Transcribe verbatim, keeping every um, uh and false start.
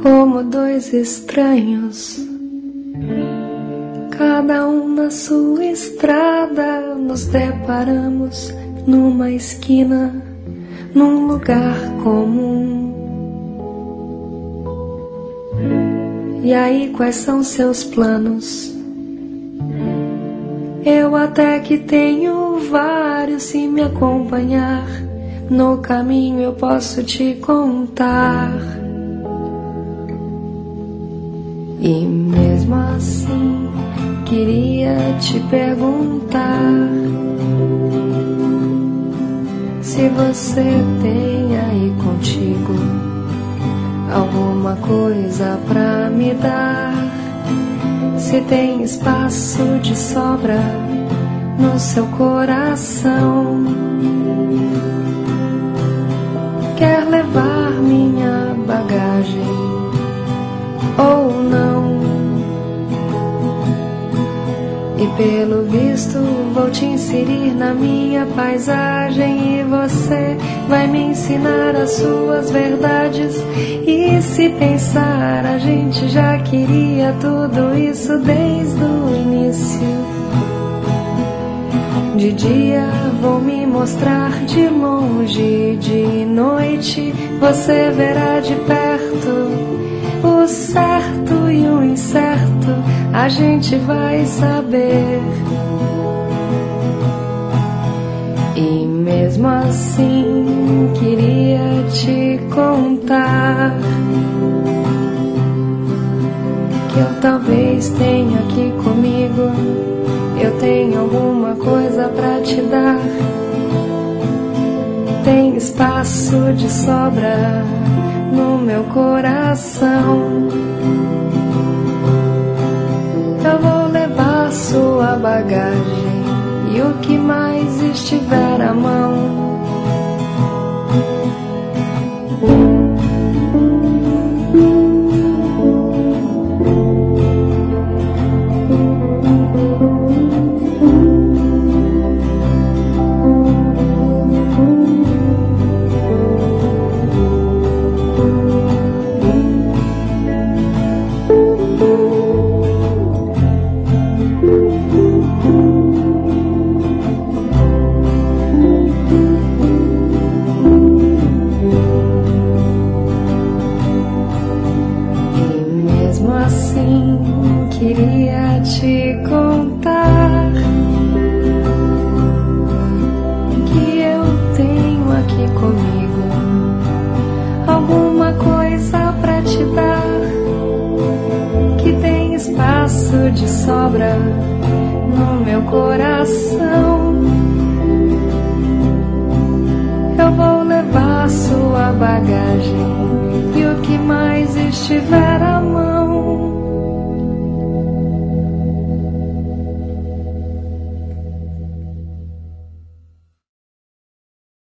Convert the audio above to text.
Como dois estranhos, cada um na sua estrada, nos deparamos numa esquina, num lugar comum. E aí, quais são seus planos? Eu até que tenho vários, se me acompanhar no caminho eu posso te contar. E mesmo assim, queria te perguntar se você tem aí contigo alguma coisa pra me dar, se tem espaço de sobra no seu coração. Quer levar minha bagagem ou não? E pelo visto vou te inserir na minha paisagem, e você vai me ensinar as suas verdades. E se pensar, a gente já queria tudo isso desde o início. De dia vou me mostrar de longe, de noite você verá de perto. O certo e o incerto a gente vai saber. E mesmo assim queria te contar que eu talvez tenha aqui comigo, eu tenho alguma coisa pra te dar. Tem espaço de sobra no meu coração. Eu vou levar sua bagagem e o que mais estiver à mão. Queria te contar que eu tenho aqui comigo alguma coisa pra te dar, que tem espaço de sobra no meu coração. Eu vou levar sua bagagem e o que mais estiver